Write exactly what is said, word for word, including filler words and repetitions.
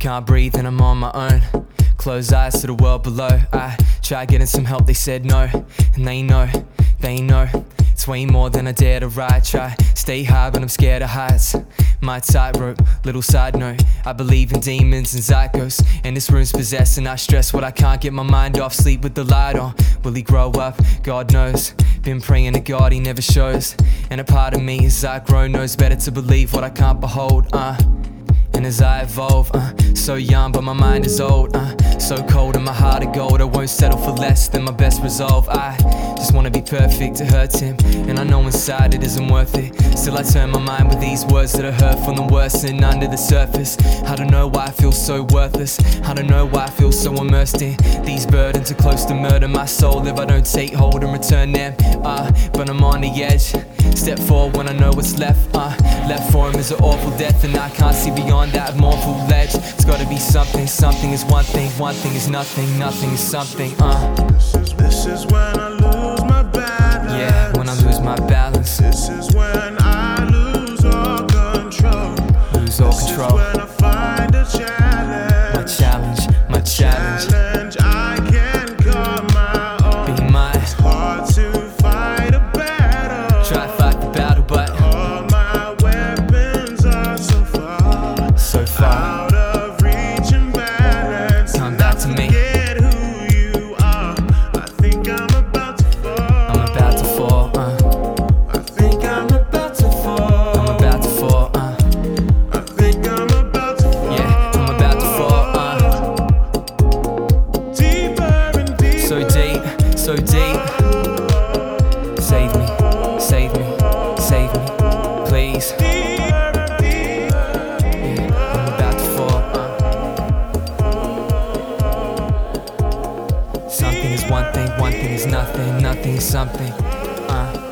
Can't breathe and I'm on my own. Close eyes to the world below. I tried getting some help, they said no. And they know, they know it's way more than I dare to ride. Try stay high but I'm scared of heights. My tightrope, little side note, I believe in demons and psychos. And this room's possessed and I stress what I can't get my mind off. Sleep with the light on, will he grow up? God knows. Been praying to God, he never shows. And a part of me as I grow knows better to believe what I can't behold. uh And as I evolve, uh, so young but my mind is old, uh, so cold and my heart of gold. I won't settle for less than my best resolve. I just wanna be perfect to hurt him, and I know inside it isn't worth it. Still I turn my mind with these words that are hurtful and worse and under the surface. I don't know why I feel so worthless. I don't know why I feel so immersed in these burdens are close to murder my soul if I don't take hold and return them. Uh, but I'm on the edge. Step forward when I know what's left. Uh, left for him is an awful death, and I can't see beyond that mournful ledge. It's gotta be something. Something is one thing. One thing is nothing. Nothing is something. Uh. This is, this is when I lose my balance. Yeah, when I lose my balance. This is when I lose all control. Lose all this control. This is when I find a challenge. My challenge. My challenge. Challenge I can call my own. Be mine. It's hard to fight a battle. Try to fight the battle, but all my weapons are so far. So far. Out of reach and balance. Come back to me. Forget who you are. I think I'm about to fall. I'm about to fall. Uh. I think I'm about to fall. I'm about to fall. Uh. I think I'm about to fall. Yeah, I'm about to fall. Uh. Deeper and deeper. So deep, so deep. Save me, save me, save me, please. Deeper and deeper. Yeah, I'm about to fall. Uh. Something is one thing, one thing is nothing, nothing is something. Uh.